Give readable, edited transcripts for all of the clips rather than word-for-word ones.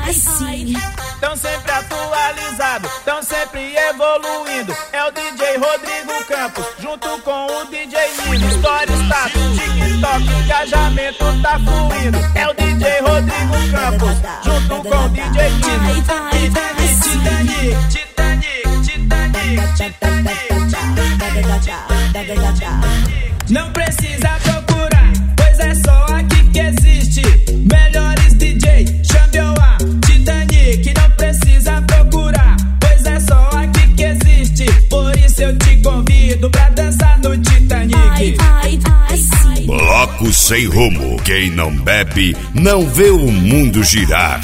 assim. Tão sempre atualizado, tão sempre evoluindo. É o DJ Rodrigo Campos, junto com o DJ Nino. Story, status, TikTok, engajamento tá fluindo. É o DJ Rodrigo Campos, junto com o DJ Nino. Não precisa procurar, pois é só aqui que existe. Melhores DJ, Xambioá, Titanic. Não precisa procurar, pois é só aqui que existe. Por isso eu te convido pra dançar no Titanic. Bloco sem rumo. Quem não bebe, não vê o mundo girar.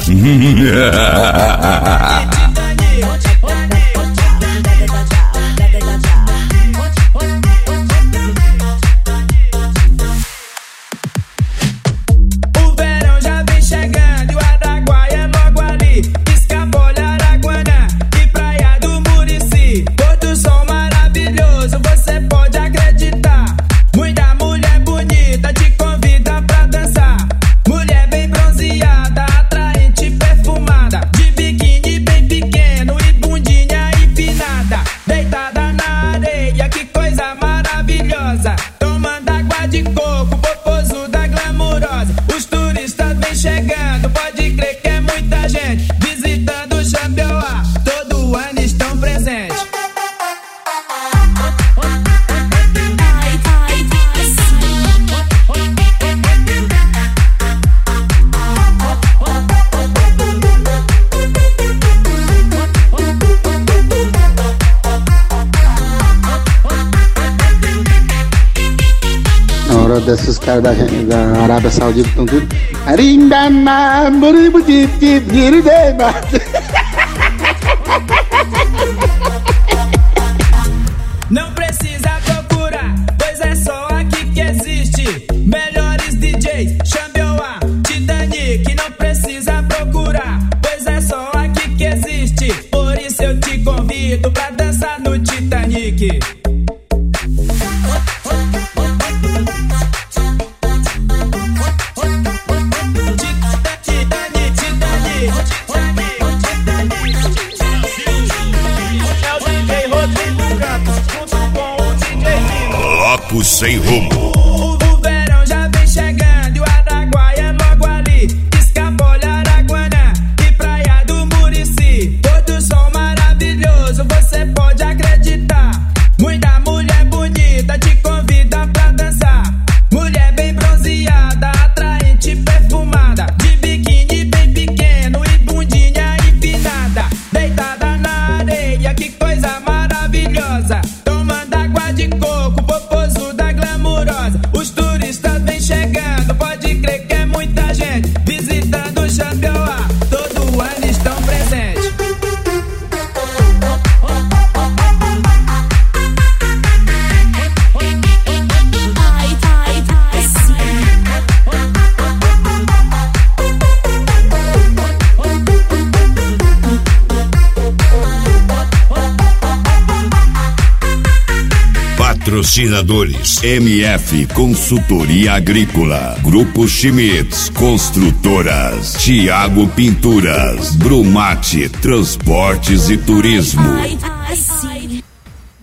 Tomando água de coco, popozuda da glamurosa. Os turistas vêm chegando, pode crer que é muita gente visitando o Xambioá, todo ano estão presentes. Desses caras da Arábia Saudita estão tudo. Não precisa procurar, pois é só aqui que existe. Melhores DJs, Xambioá, Titanic. Não precisa procurar, pois é só aqui que existe. Por isso eu te convido pra dançar no Titanic. Bloco sem rumo. O verão já vem chegando e o Araguaia é logo ali. Escapole, Araguanã e Praia do Murici. Todo som maravilhoso, você pode acreditar. Muita mulher bonita te convida pra dançar. Mulher bem bronzeada, atraente, perfumada, de biquíni bem pequeno e bundinha empinada. Deitada na areia, que coisa maravilhosa. Tomando água de coco, popozuda glamurosa. Os turistas vêm chegando, pode crer que é muita gente visitando o Xambioá, todo ano estão presentes. Patrocinadores: MF Consultoria Agrícola, Grupo Schmitz Construtoras, Thiago Pinturas, Brumate Transportes e Turismo.